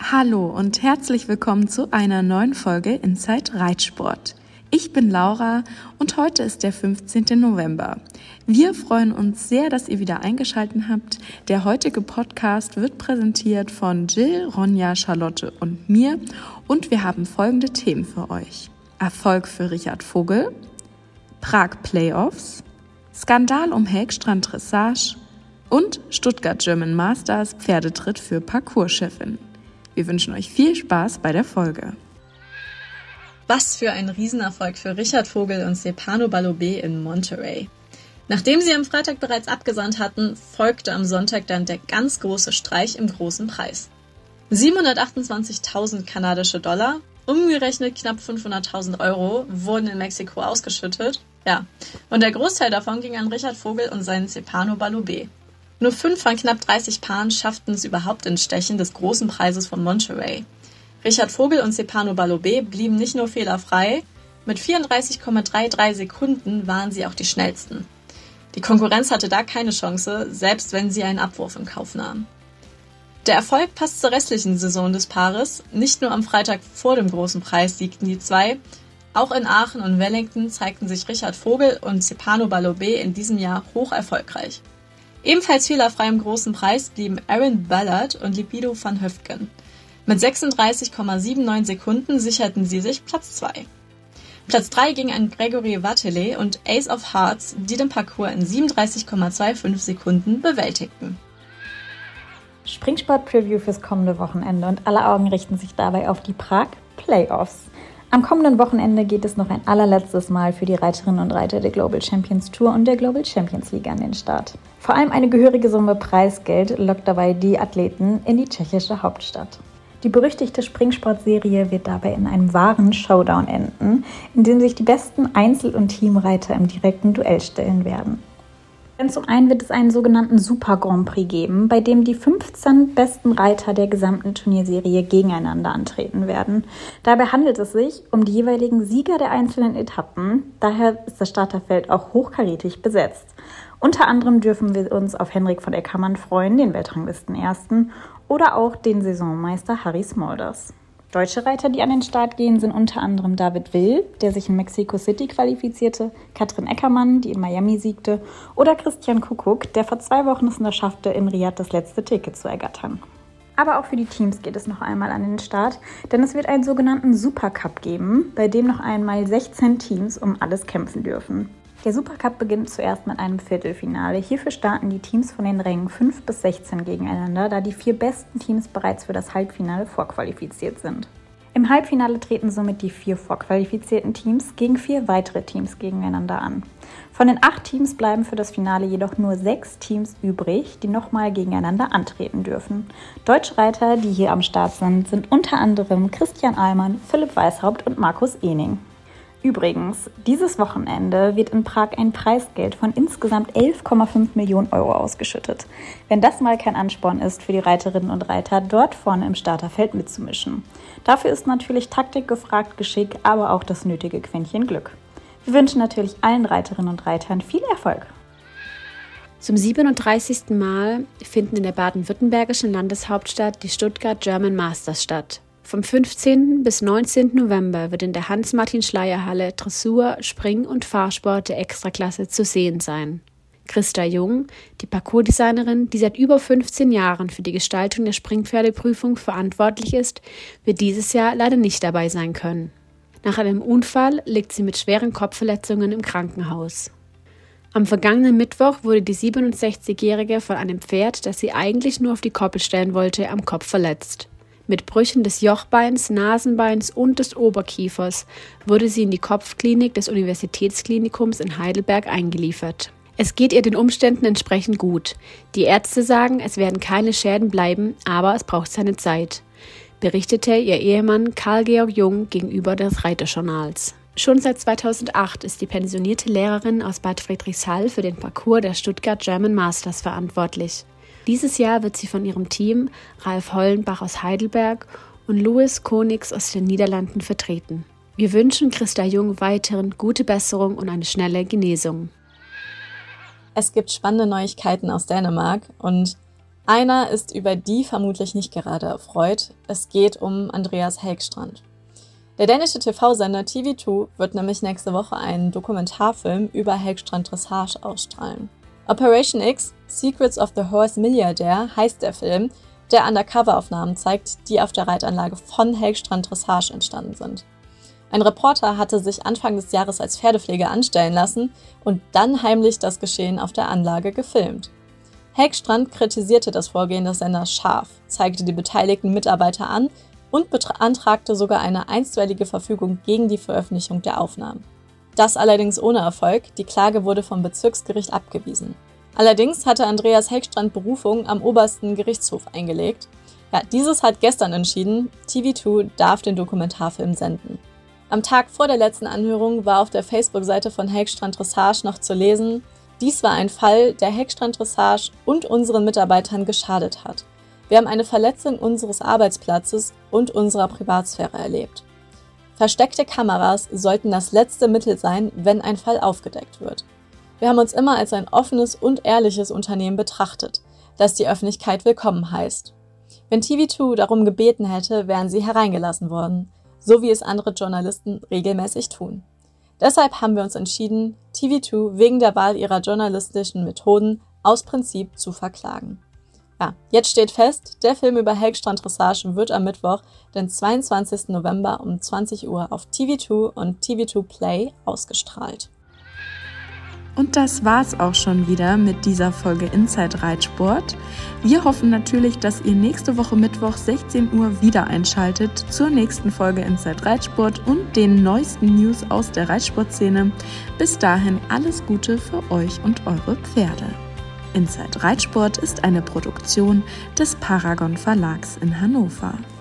Hallo und herzlich willkommen zu einer neuen Folge Inside Reitsport. Ich bin Laura und heute ist der 15. November. Wir freuen uns sehr, dass ihr wieder eingeschaltet habt. Der heutige Podcast wird präsentiert von Jill, Ronja, Charlotte und mir und wir haben folgende Themen für euch. Erfolg für Richard Vogel, Prag Playoffs, Skandal um Helgstrand Dressage und Stuttgart German Masters Pferdetritt für Parcourschefin. Wir wünschen euch viel Spaß bei der Folge. Was für ein Riesenerfolg für Richard Vogel und Stepano Balobé in Monterey. Nachdem sie am Freitag bereits abgesandt hatten, folgte am Sonntag dann der ganz große Streich im großen Preis. 728.000 kanadische Dollar, umgerechnet knapp 500.000 Euro, wurden in Mexiko ausgeschüttet. Ja, und der Großteil davon ging an Richard Vogel und seinen Stepano Balobé. Nur 5 von knapp 30 Paaren schafften es überhaupt ins Stechen des großen Preises von Monterey. Richard Vogel und Stepano Balobé blieben nicht nur fehlerfrei, mit 34,33 Sekunden waren sie auch die schnellsten. Die Konkurrenz hatte da keine Chance, selbst wenn sie einen Abwurf in Kauf nahmen. Der Erfolg passt zur restlichen Saison des Paares. Nicht nur am Freitag vor dem großen Preis siegten die zwei, auch in Aachen und Wellington zeigten sich Richard Vogel und Stepano Balobé in diesem Jahr hoch erfolgreich. Ebenfalls fehlerfrei im großen Preis blieben Aaron Ballard und Lipido van Höftgen. Mit 36,79 Sekunden sicherten sie sich Platz 2. Platz 3 ging an Gregory Wathelet und Ace of Hearts, die den Parcours in 37,25 Sekunden bewältigten. Springsport-Preview fürs kommende Wochenende und alle Augen richten sich dabei auf die Prag Playoffs. Am kommenden Wochenende geht es noch ein allerletztes Mal für die Reiterinnen und Reiter der Global Champions Tour und der Global Champions League an den Start. Vor allem eine gehörige Summe Preisgeld lockt dabei die Athleten in die tschechische Hauptstadt. Die berüchtigte Springsportserie wird dabei in einem wahren Showdown enden, in dem sich die besten Einzel- und Teamreiter im direkten Duell stellen werden. Denn zum einen wird es einen sogenannten Super Grand Prix geben, bei dem die 15 besten Reiter der gesamten Turnierserie gegeneinander antreten werden. Dabei handelt es sich um die jeweiligen Sieger der einzelnen Etappen, daher ist das Starterfeld auch hochkarätig besetzt. Unter anderem dürfen wir uns auf Henrik von Eckermann freuen, den Weltranglisten-Ersten, oder auch den Saisonmeister Harry Smulders. Deutsche Reiter, die an den Start gehen, sind unter anderem David Will, der sich in Mexico City qualifizierte, Katrin Eckermann, die in Miami siegte, oder Christian Kuckuck, der vor 2 Wochen es noch schaffte, in Riyadh das letzte Ticket zu ergattern. Aber auch für die Teams geht es noch einmal an den Start, denn es wird einen sogenannten Supercup geben, bei dem noch einmal 16 Teams um alles kämpfen dürfen. Der Supercup beginnt zuerst mit einem Viertelfinale. Hierfür starten die Teams von den Rängen 5 bis 16 gegeneinander, da die 4 besten Teams bereits für das Halbfinale vorqualifiziert sind. Im Halbfinale treten somit die 4 vorqualifizierten Teams gegen 4 weitere Teams gegeneinander an. Von den 8 Teams bleiben für das Finale jedoch nur 6 Teams übrig, die nochmal gegeneinander antreten dürfen. Deutsche Reiter, die hier am Start sind unter anderem Christian Ahlmann, Philipp Weishaupt und Markus Ehning. Übrigens, dieses Wochenende wird in Prag ein Preisgeld von insgesamt 11,5 Millionen Euro ausgeschüttet. Wenn das mal kein Ansporn ist für die Reiterinnen und Reiter, dort vorne im Starterfeld mitzumischen. Dafür ist natürlich Taktik gefragt, Geschick, aber auch das nötige Quäntchen Glück. Wir wünschen natürlich allen Reiterinnen und Reitern viel Erfolg. Zum 37. Mal finden in der baden-württembergischen Landeshauptstadt die Stuttgart German Masters statt. Vom 15. bis 19. November wird in der Hans-Martin-Schleyer-Halle Dressur, Spring- und Fahrsport der Extraklasse zu sehen sein. Christa Jung, die Parcoursdesignerin, die seit über 15 Jahren für die Gestaltung der Springpferdeprüfung verantwortlich ist, wird dieses Jahr leider nicht dabei sein können. Nach einem Unfall liegt sie mit schweren Kopfverletzungen im Krankenhaus. Am vergangenen Mittwoch wurde die 67-Jährige von einem Pferd, das sie eigentlich nur auf die Koppel stellen wollte, am Kopf verletzt. Mit Brüchen des Jochbeins, Nasenbeins und des Oberkiefers wurde sie in die Kopfklinik des Universitätsklinikums in Heidelberg eingeliefert. Es geht ihr den Umständen entsprechend gut. Die Ärzte sagen, es werden keine Schäden bleiben, aber es braucht seine Zeit, berichtete ihr Ehemann Karl-Georg Jung gegenüber des Reiterjournals. Schon seit 2008 ist die pensionierte Lehrerin aus Bad Friedrichshall für den Parcours der Stuttgart German Masters verantwortlich. Dieses Jahr wird sie von ihrem Team Ralf Hollenbach aus Heidelberg und Louis Konix aus den Niederlanden vertreten. Wir wünschen Christa Jung weiterhin gute Besserung und eine schnelle Genesung. Es gibt spannende Neuigkeiten aus Dänemark und Einer ist über die vermutlich nicht gerade erfreut. Es geht um Andreas Häggstrand. Der dänische TV-Sender TV2 wird nämlich nächste Woche einen Dokumentarfilm über Häggstrand Dressage ausstrahlen. Operation X – Secrets of the Horse Milliardaire heißt der Film, der Undercover-Aufnahmen zeigt, die auf der Reitanlage von Häggstrand Dressage entstanden sind. Ein Reporter hatte sich Anfang des Jahres als Pferdepfleger anstellen lassen und dann heimlich das Geschehen auf der Anlage gefilmt. Häggstrand kritisierte das Vorgehen des Senders scharf, zeigte die beteiligten Mitarbeiter an und beantragte sogar eine einstweilige Verfügung gegen die Veröffentlichung der Aufnahmen. Das allerdings ohne Erfolg, die Klage wurde vom Bezirksgericht abgewiesen. Allerdings hatte Andreas Häggstrand Berufung am obersten Gerichtshof eingelegt. Ja, dieses hat gestern entschieden, TV2 darf den Dokumentarfilm senden. Am Tag vor der letzten Anhörung war auf der Facebook-Seite von Häggstrand Dressage noch zu lesen: Dies war ein Fall, der Häggstrand Dressage und unseren Mitarbeitern geschadet hat. Wir haben eine Verletzung unseres Arbeitsplatzes und unserer Privatsphäre erlebt. Versteckte Kameras sollten das letzte Mittel sein, wenn ein Fall aufgedeckt wird. Wir haben uns immer als ein offenes und ehrliches Unternehmen betrachtet, das die Öffentlichkeit willkommen heißt. Wenn TV2 darum gebeten hätte, wären sie hereingelassen worden, so wie es andere Journalisten regelmäßig tun. Deshalb haben wir uns entschieden, TV2 wegen der Wahl ihrer journalistischen Methoden aus Prinzip zu verklagen. Ja, jetzt steht fest, der Film über Häggstrand Dressage wird am Mittwoch, den 22. November um 20 Uhr auf TV2 und TV2 Play ausgestrahlt. Und das war's auch schon wieder mit dieser Folge Inside Reitsport. Wir hoffen natürlich, dass ihr nächste Woche Mittwoch 16 Uhr wieder einschaltet zur nächsten Folge Inside Reitsport und den neuesten News aus der Reitsportszene. Bis dahin alles Gute für euch und eure Pferde. Inside Reitsport ist eine Produktion des Paragon Verlags in Hannover.